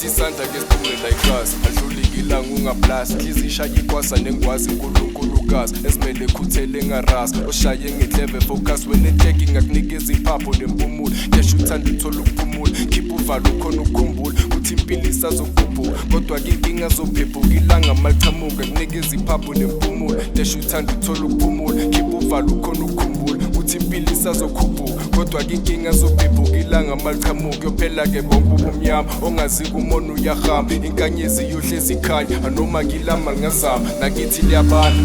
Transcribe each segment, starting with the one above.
Sithi isandla ke siphumela ikhasi adlulikilanga ungablast khizisha ikwasa nengwazi uNkulunkulukazi ezimele khuthele ngarasa oshaye ngendleve focus when taking akunikeza iphapho nempumulo kesho uthanda uthola ukuphumula khipha uvalo khona ukukhumbula uthi impilo isazokhuphuka kodwa ke inkinga zophephuka ilanga malichamuka kunikeza iphapho nempumulo kesho uthanda uthola ukuphumula khipha uvalo khona ukukhumbula uthi impilo isazokhuphuka kodwa ke inkinga zophephuka ilanga malichamuka yophela ke bonke ubumnyama ongazi kumona uyahamba inkanyezi yohlezi ikhanya anoma ngilama ngazama nakithi liyabana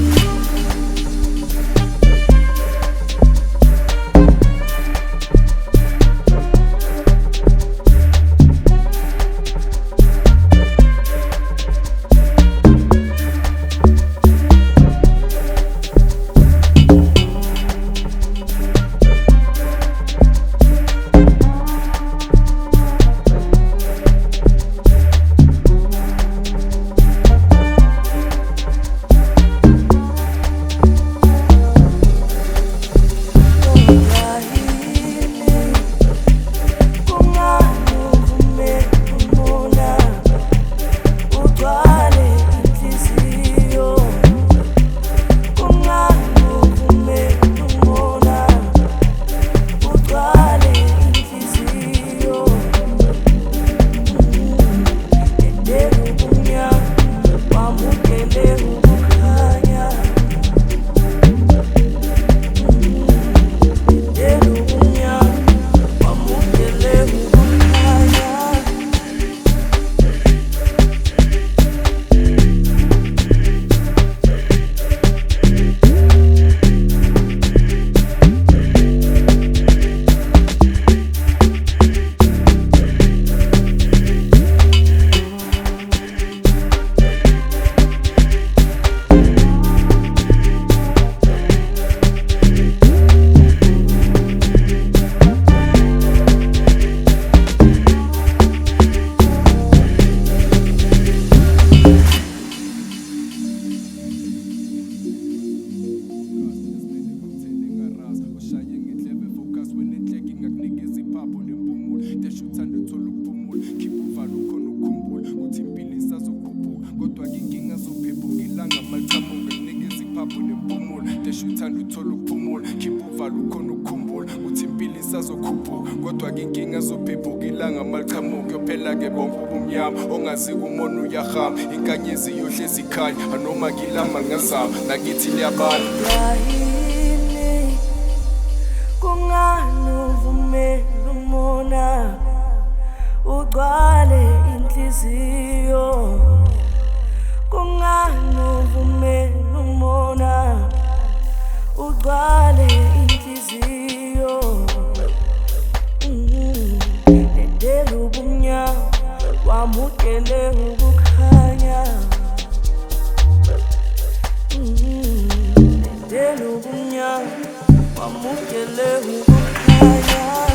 uthanda uthola ukuphumula khipha uvalo khona ukukhumbula uthi impilo isazokhuphuka kodwa ke inkinga zophephuka ilanga malichamuka yophela ke bonke ubumnyama ongazi kumona uyahamba inkanyezi yohlezi ikhanya anoma ngilama ngazama nakithi liyabana kungani uvumela umona ugcwale inhliziyo kungani uvumela umona ugcwale inhliziyo Dedela ubumnyama wamukele ukukhanya Dedela ubumnyama wamukele ukukhanya